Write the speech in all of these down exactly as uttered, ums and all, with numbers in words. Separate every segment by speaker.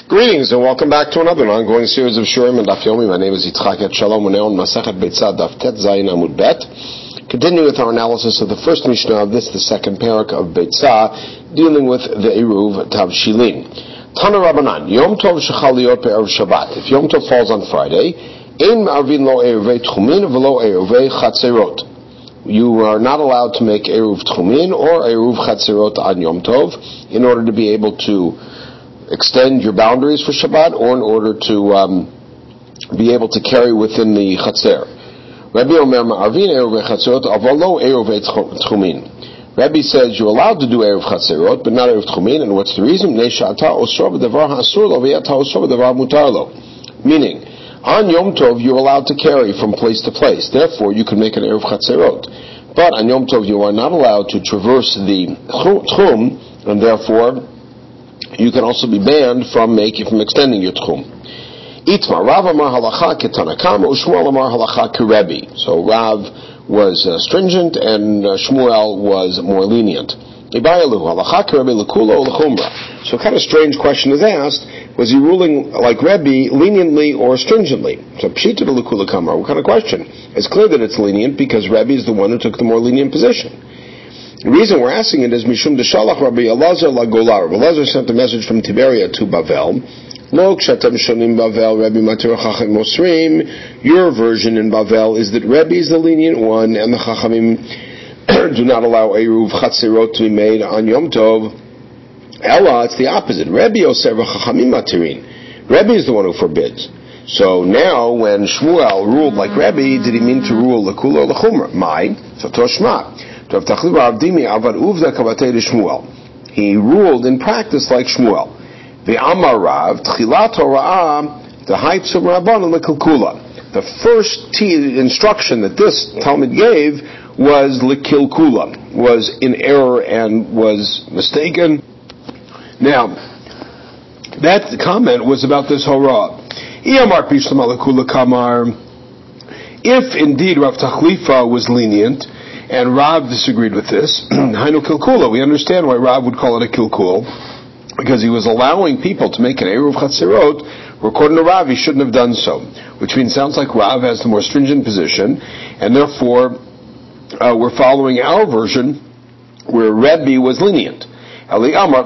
Speaker 1: Greetings and welcome back to another ongoing series of Shurim and Daf Yomi. My name is Yitzchak Et Shalom. We're now on Masechet Beitzah Daf Tet Zayin Amud Bet. Continuing with our analysis of the first Mishnah of this, the second parak of Beitzah, dealing with the Eruv Tavshilin. Tana Rabbanan, Yom Tov Shechal Liot Be'erev Shabbat. If Yom Tov falls on Friday, Ein Ma'arvin Lo Eruvei Tchumin V'Lo Eruvei Chatzerot. You are not allowed to make Eruv Tchumin or Eruv Chatzerot on Yom Tov in order to be able to extend your boundaries for Shabbat, or in order to um, be able to carry within the Chatzer. Rabbi Omer Ma'arvin Eruv Chatzerot Avalo Eruv Tchumin. Rabbi says you're allowed to do Eruv Chatzerot, but not Eruv Tchumin, and what's the reason? Meaning, on Yom Tov you're allowed to carry from place to place. Therefore, you can make an Eruv Chatzerot. But on Yom Tov you are not allowed to traverse the Tchum, and therefore you can also be banned from making, from extending your tchum. Itma, Rav amar halacha ketanakama, u'Shmuel amar halacha kerebi. So Rav was uh, stringent and uh, Shmuel was more lenient. Ibayalu, halacha kerebi l'kula or l'chumra. So a kind of strange question is asked, was he ruling like Rebbe leniently or stringently? So pshita l'kula kamar, what kind of question? It's clear that it's lenient because Rebbe is the one who took the more lenient position. The reason we're asking it is Mishum Deshalach Rabbi Elazar Lagolar. Rabbi Elazar sent a message from Tiberia to Bavel. Lo kshatam shonim Bavel Rabbi Matir Chacham Mosrim. Your version in Bavel is that Rebbe is the lenient one, and the Chachamim do not allow Eruv Chatzerot to be made on Yom Tov. Ella, it's the opposite. Rebbe Oser v'Chachamim Matirin. Rebbe is the one who forbids. So now, when Shmuel ruled like Rebbe, did he mean to rule l'kula or l'chumra? Mai, so Toshma. He ruled in practice like Shmuel. The Amar Rav, Tchilat Hora'ah, the heights of Rabbanan l'kilkula. The first t- instruction that this Talmud gave was l'kilkula, was in error and was mistaken. Now, that comment was about this Hora'ah. If indeed Rav Tachlifa was lenient, and Rav disagreed with this, Hainu Kilkula, we understand why Rav would call it a Kilkul, because he was allowing people to make an Eruv Chatzerot, where according to Rav, he shouldn't have done so. Which means, sounds like Rav has the more stringent position, and therefore, uh, we're following our version, where Rebbe was lenient. But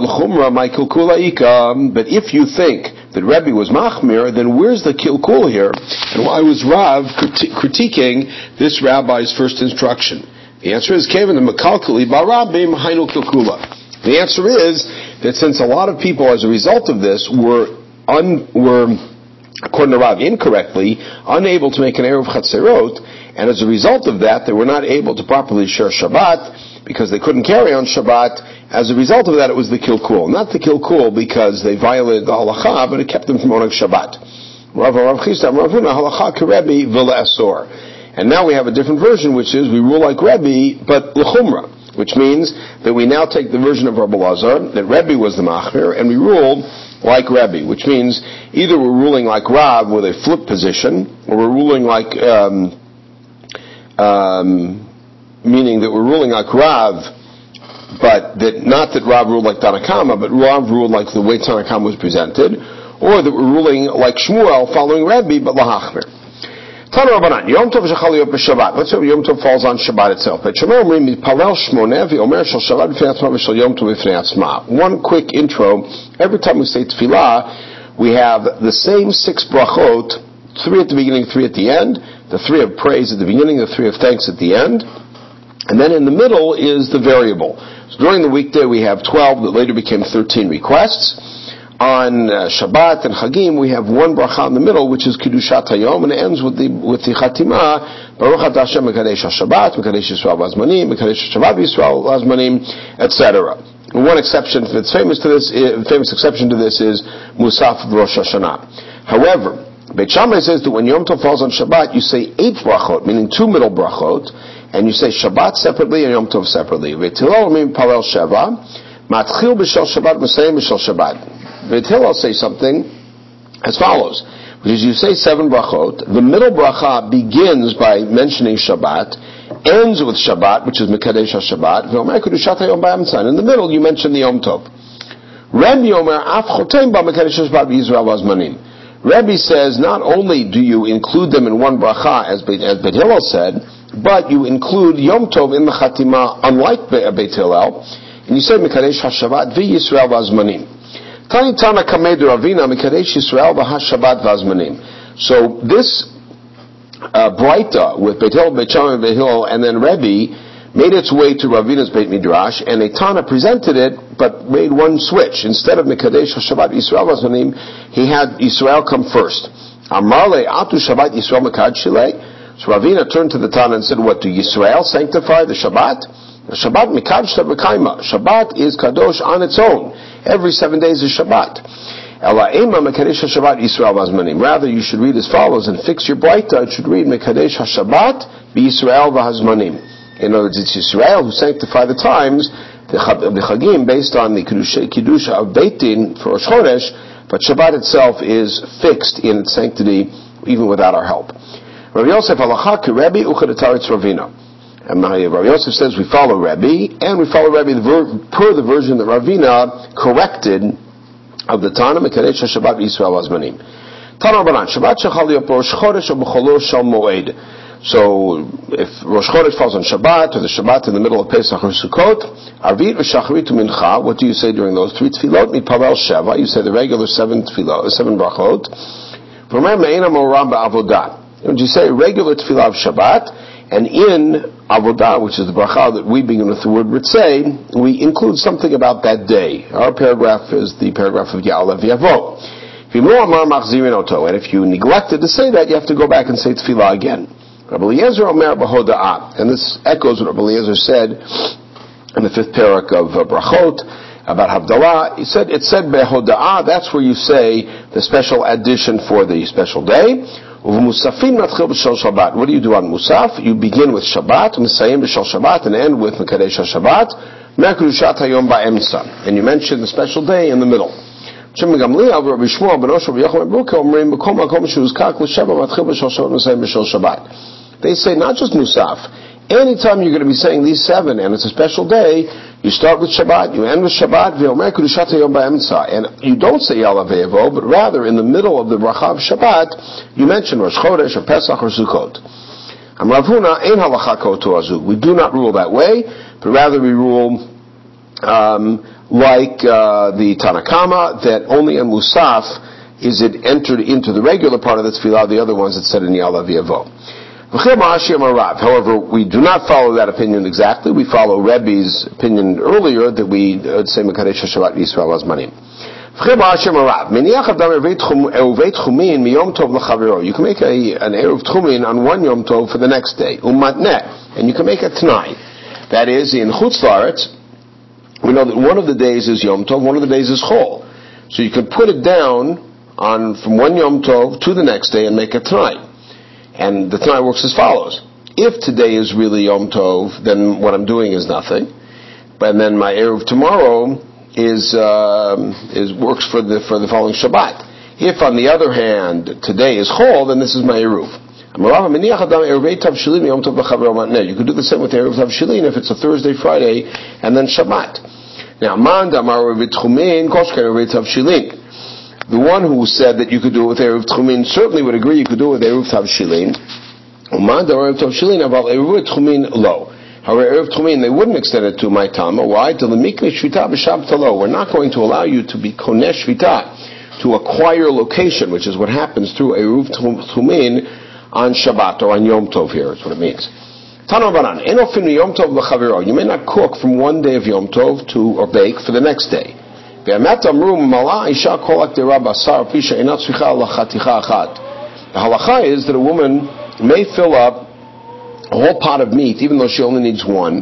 Speaker 1: if you think that Rebbe was Machmir, then where's the Kilkul here? And why was Rav criti- critiquing this rabbi's first instruction? The answer is, Kevin, the Mekalkali Barabim Hainu Kilkula. The answer is that since a lot of people, as a result of this, were, un, were according to Rav, incorrectly unable to make an Eruv Chatzerot, and as a result of that, they were not able to properly share Shabbat, because they couldn't carry on Shabbat. As a result of that, it was the Kilkul. Not the Kilkul because they violated the Halacha, but it kept them from owning Shabbat. Rav Rav Chisda Ravuna Halacha Kerebi Vila Asor. And now we have a different version, which is we rule like Rebbe, but l'chumra, which means that we now take the version of Rabbi Elazar, that Rebbe was the machmir, and we rule like Rebbe, which means either we're ruling like Rav with a flip position, or we're ruling like, um, um, meaning that we're ruling like Rav, but that not that Rav ruled like Tanakama, but Rav ruled like the way Tanakama was presented, or that we're ruling like Shmuel following Rebbe, but lahachmir. Tana Rabbanan, Yom Tov Shechal Liot B'Shabbat. Let's say Yom Tov falls on Shabbat itself. But Shemar Omrim Palel Shmoneh V'Omer Shel Shabbat B'Fnei Atzma V'Shel Yom Tov B'Fnei Atzma. One quick intro. Every time we say Tefillah, we have the same six brachot, three at the beginning, three at the end. The three of praise at the beginning, the three of thanks at the end. And then in the middle is the variable. So during the weekday we have twelve that later became thirteen requests. On uh, Shabbat and Chagim, we have one bracha in the middle, which is Kiddushat Hayom, and it ends with the with the Chatima, Baruch Atah Hashem Mekadesh HaShabbat, Mekadesh Yisrael Vazmanim, Mekadesh Shabbat Yisrael Vazmanim, et cetera. One exception that's famous to this, uh, famous exception to this is Musaf Rosh Hashanah. However, Beit Shammai says that when Yom Tov falls on Shabbat, you say eight brachot, meaning two middle brachot, and you say Shabbat separately and Yom Tov separately. Beit Hillel means Palel Sheva, Matchil B'Shel Shabbat, M'Sayim B'Shel Shabbat. Beit Hillel say something as follows, which is you say seven brachot, the middle bracha begins by mentioning Shabbat, ends with Shabbat, which is Mekadesh HaShabbat, in the middle you mention the Yom Tov. Rabbi Omer af chotem ba mekadesh Shabbat b'Yisrael v'azmanim. Rabbi says not only do you include them in one bracha, as Beit, as Beit Hillel said, but you include Yom Tov in the Chatima, unlike Beit Hillel, and you say Mekadesh HaShabbat v'Yisrael v'azmanim. Tani Tana Kamei Ravina Mekadesh Yisrael v'HaShabbat v'azmanim. So this uh, Braita with Beit Hillel, Beit Shammai, Beit Hillel, and then Rabbi made its way to Ravina's Beit Midrash, and a Tana presented it, but made one switch. Instead of Mekadesh HaShabbat Yisrael v'azmanim, he had Yisrael come first. Amar le atu Shabbat Yisrael mekad shilei. So Ravina turned to the Tana and said, what, do Yisrael sanctify the Shabbat? The Shabbat mikad shtabakaima. Shabbat is kadosh on its own. Every seven days is Shabbat. Ela ema mekadesh HaShabbat Yisrael v'azmanim. Rather, you should read as follows, and fix your braita. It should read mekadesh HaShabbat b'Yisrael v'azmanim. In other words, it's Yisrael who sanctify the times, the Chagim, based on the Kiddusha of Beit Din for Rosh Chodesh, but Shabbat itself is fixed in its sanctity, even without our help. Rabbi Yosef halacha ki Rabbi uchadataritz Ravina. And Rabbi Yosef says we follow Rabbi, and we follow Rabbi per the version that Ravina corrected of the Tana Mekadesh HaShabbat Yisrael Azmanim. Tana Banan Shabbat shechal yop Rosh Chodesh or b'cholo shel moed. So if Rosh Chodesh falls on Shabbat or the Shabbat in the middle of Pesach or Sukkot, Arvit v'Shacharit u'Mincha. What do you say during those three tefillot? Mitpavel Sheva. You say the regular seven tefillot, seven brachot. Remember, me'ena moram ba'avodah. When you say regular tefillah of Shabbat, and in avodah, which is the bracha that we begin with the word ritzei, we include something about that day. Our paragraph is the paragraph of Ya'alev Yavo. And if you neglected to say that, you have to go back and say tefillah again. Rabbi Eliezer Omer b'hoda'ah, and this echoes what Rabbi Eliezer said in the fifth parak of uh, brachot about Havdalah. He said, it said b'hoda'ah, that's where you say the special addition for the special day. What do you do on Musaf? You begin with Shabbat, Shabbat, and end with Mekadesh HaShabbat, and you mention the special day in the middle. They say not just Musaf. Anytime you're going to be saying these seven, and it's a special day, you start with Shabbat, you end with Shabbat, and you don't say Ya'alev V'Yavo, but rather in the middle of the bracha of Shabbat, you mention Rosh Chodesh or Pesach or Sukkot. We do not rule that way, but rather we rule um, like uh, the Tanna Kama, that only in Musaf is it entered into the regular part of the tefillah, the other ones it said in Ya'alev V'Yavo. However, we do not follow that opinion exactly. We follow Rebbe's opinion earlier that we would say Mekadesh HaShabbat Yisrael Azmanim. You can make a, an Eruv Tchumin on one Yom Tov for the next day, and you can make a T'nai. That is, in Chutz La'aretz, we know that one of the days is Yom Tov, one of the days is Chol. So you can put it down on from one Yom Tov to the next day and make a T'nai. And the Tanai works as follows. If today is really Yom Tov, then what I'm doing is nothing. But then my Eruv tomorrow is, uh, is works for the for the following Shabbat. If, on the other hand, today is Chol, then this is my Eruv. You could do the same with Eruv Tavshilin if it's a Thursday, Friday, and then Shabbat. Now, the one who said that you could do it with Eruv Tchumin certainly would agree you could do it with Eruv Tavshilin. However, Eruv Tchumin, they wouldn't extend it to my Tama. Why? We're not going to allow you to be Konesh Shvita, to acquire location, which is what happens through Eruv Tchumin on Shabbat, or on Yom Tov here, is what it means. You may not cook from one day of Yom Tov to, or bake for the next day. The halacha is that a woman may fill up a whole pot of meat even though she only needs one.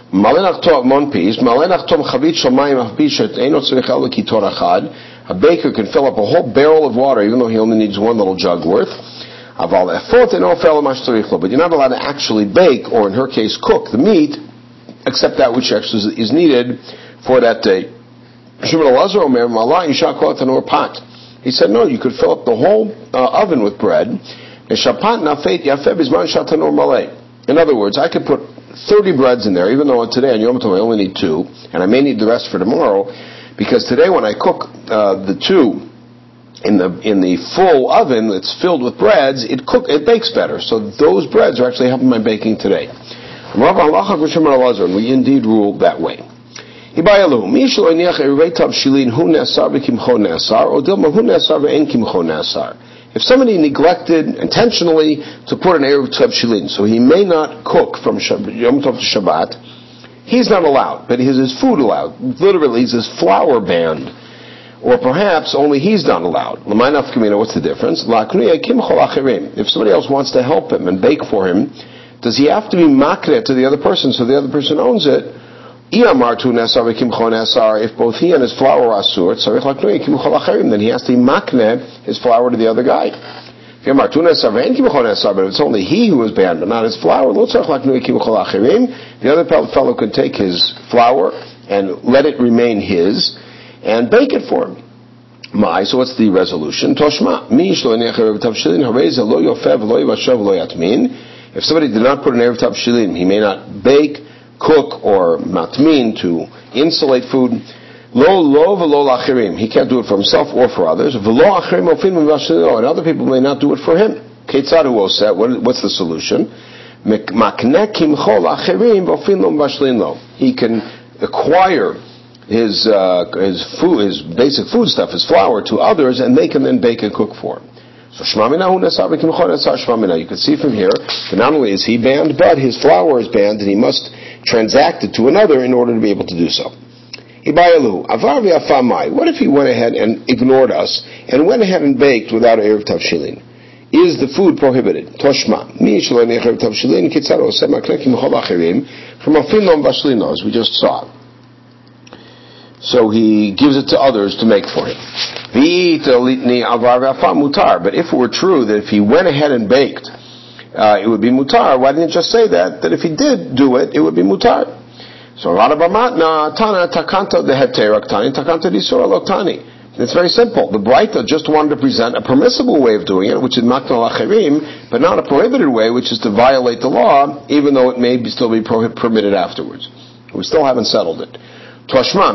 Speaker 1: A baker can fill up a whole barrel of water even though he only needs one little jug worth. But you're not allowed to actually bake, or in her case cook, the meat, except that which actually is needed for that day. He said, no, you could fill up the whole uh, oven with bread. In other words, I could put thirty breads in there, even though today on Yom Tov I only need two, and I may need the rest for tomorrow. Because today when I cook uh, the two in the in the full oven that's filled with breads, it cook it bakes better. So those breads are actually helping my baking today. We indeed rule that way. If somebody neglected intentionally to put an Erev Tavshilin, so he may not cook from Yom Tov to Shabbat, he's not allowed, but is his food allowed? Literally, is his flour banned? Or perhaps only he's not allowed. What's the difference? If somebody else wants to help him and bake for him, does he have to be makneh to the other person so the other person owns it? If both he and his flour are asur, then he has to makneh his flour to the other guy. But if it's only he who is banned, but not his flour, the other fellow can take his flour and let it remain his and bake it for him. My, so what's the resolution? Toshma. If somebody did not put an Erev Tavshilin, he may not bake, cook, or matmin to insulate food. Lo lo v'lo lachirim. He can't do it for himself or for others. V'lo achirim ofin v'vashilin. And other people may not do it for him. Ketzad hu oseh. What's the solution? Makneh kimcho lachirim v'ofin lo v'vashilin lo. He can acquire his uh, his food, his basic food stuff, his flour, to others, and they can then bake and cook for him. So Shmamina hu nesar v'kimcho nesar Shmamina. You can see from here that not only is he banned, but his flour is banned, and he must transact it to another in order to be able to do so. What if he went ahead and ignored us and went ahead and baked without Erev Tavshilin? Is the food prohibited? Toshma. As we just saw. So he gives it to others to make for him. But if it were true that if he went ahead and baked, uh, it would be mutar, why didn't you just say that? That if he did do it, it would be mutar. So Radabamatna Tana Takanta the Heteraktani Takanta Disura Loktani. It's very simple. The Braita just wanted to present a permissible way of doing it, which is Makna Lachirim, but not a prohibited way, which is to violate the law, even though it may be still be prohib- permitted afterwards. We still haven't settled it. Toshma,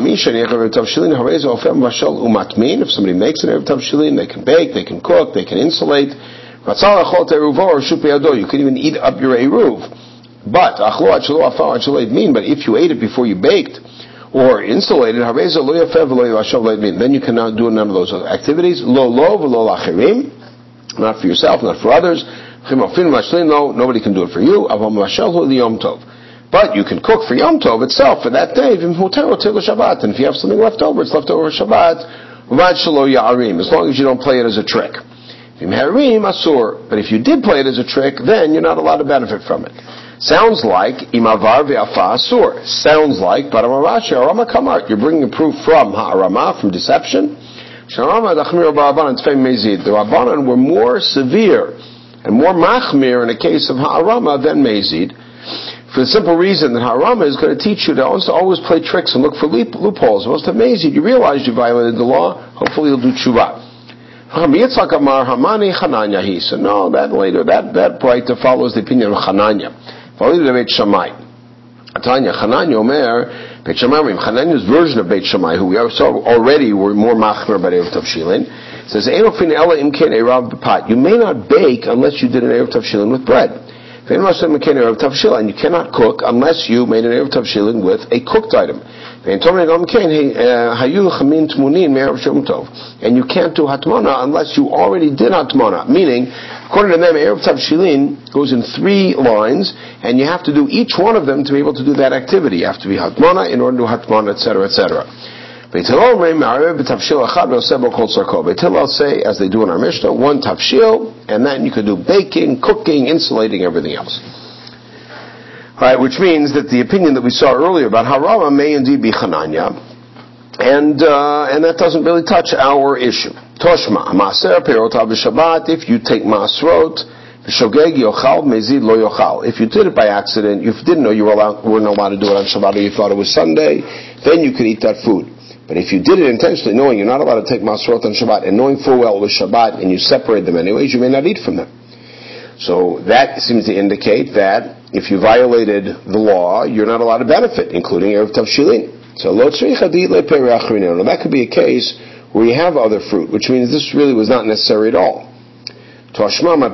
Speaker 1: if somebody makes an Erev Tavshilin, they can bake, they can cook, they can insulate. You can even eat up your eruv. But but if you ate it before you baked or insulated, then you cannot do none of those activities. Not for yourself, not for others. Nobody can do it for you. But you can cook for Yom Tov itself for that day. And if you have something left over, it's left over for Shabbat. As long as you don't play it as a trick. But if you did play it as a trick, then you're not allowed to benefit from it. Sounds like imavar ve'afa asur. Sounds like baramarashi arama kamart. You're bringing a proof from ha'arama, from deception. The Rabbanan were more severe and more machmir in the case of ha'arama than mezid. For the simple reason that Harama is going to teach you to always play tricks and look for loopholes. Most amazing, you realize you violated the law, hopefully you'll do tshuva. So no, that later, that, that Braita follows the opinion of Chananya. Chananya's version of Beit Shammai, who we saw already were more machmer by Erev Tavshilin, says, you may not bake unless you did an Erev Tavshilin with bread. And you cannot cook unless you made an Erev Tavshilin with a cooked item. And you can't do hatmana unless you already did hatmana. Meaning, according to them, Erev Tavshilin goes in three lines, and you have to do each one of them to be able to do that activity. You have to be hatmana in order to do hatmana, et cetera, et cetera. Beit Hillel say, as they do in our Mishnah, one tavshil, and then you can do baking, cooking, insulating, everything else. Alright, which means that the opinion that we saw earlier about Harama may indeed be Chananya, and uh, and that doesn't really touch our issue. Toshma, Maaser Perot Shabbat, if you take Maasrot, Shogeg Yochal, Mezid Lo Yochal. If you did it by accident, if you didn't know you were allowed, weren't allowed to do it on Shabbat, or you thought it was Sunday, then you could eat that food. But if you did it intentionally, knowing you're not allowed to take Masrot on Shabbat, and knowing full well it was Shabbat, and you separate them anyways, you may not eat from them. So that seems to indicate that if you violated the law, you're not allowed to benefit, including Erev Tavshilin. So lo tzricha di'le perei acharinin. Now that could be a case where you have other fruit, which means this really was not necessary at all. So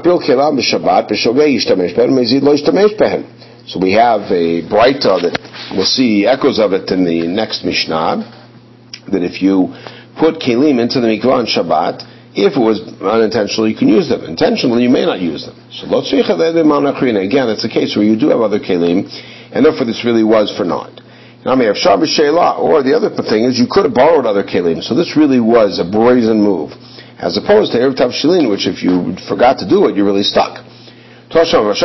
Speaker 1: we have a braita that we'll see echoes of it in the next Mishnah, that if you put kelim into the mikvah on Shabbat, if it was unintentional, you can use them. Intentionally, you may not use them. So again, it's a case where you do have other kelim, and therefore this really was for naught. Now, or the other thing is you could have borrowed other kelim, so this really was a brazen move, as opposed to Erev Tavshilin, which if you forgot to do it, you're really stuck. So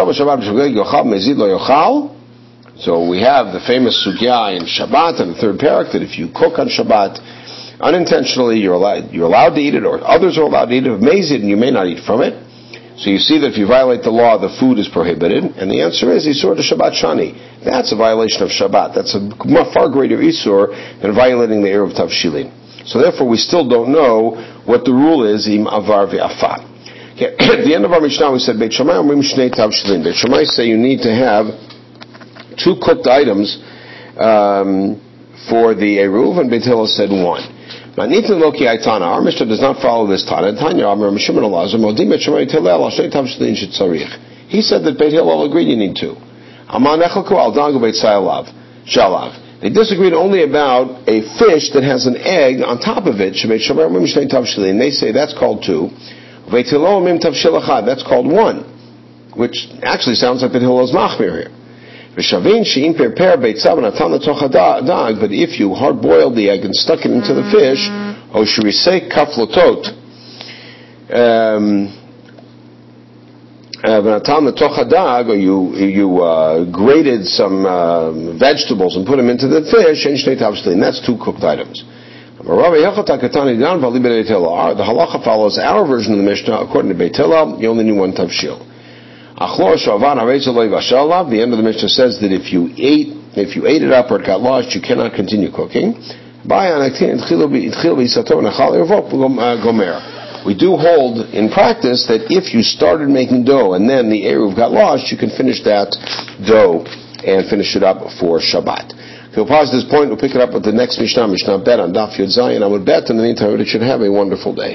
Speaker 1: we have the famous sugya in Shabbat and the third parak that if you cook on Shabbat unintentionally, you're allowed you're allowed to eat it, or others are allowed to eat it. Mazid, and you may not eat from it. So you see that if you violate the law, the food is prohibited. And the answer is Isur to Shabbat Shani. That's a violation of Shabbat. That's a far greater Isur than violating the Erev Tavshilin. So therefore, we still don't know what the rule is, im avar ve'afar. Okay. At the end of our Mishnah, we said, Beit Shammai omrim shnei tavshilin. Beit Shammai say you need to have two cooked items um, for the Eruv, and Beit Hillel said one. Our Mishnah does not follow this Tana. He said that Beit Hillel agreed you need two. They disagreed only about a fish that has an egg on top of it. And they say that's called two. That's called one, which actually sounds like Beit Hillel's machmir here. But if you hard-boiled the egg and stuck it into the fish, or you you uh, grated some uh, vegetables and put them into the fish, and that's two cooked items. The halacha follows our version of the Mishnah. According to Beit Hillel, you only need one tavshil. The end of the Mishnah says that if you ate, if you ate it up or it got lost, you cannot continue cooking. We do hold in practice that if you started making dough and then the eruv got lost, you can finish that dough and finish it up for Shabbat. If we'll pause this point, we'll pick it up with the next Mishnah, Mishnah Bet on Daf Yud Zayin. I would bet in the meantime that it should have a wonderful day.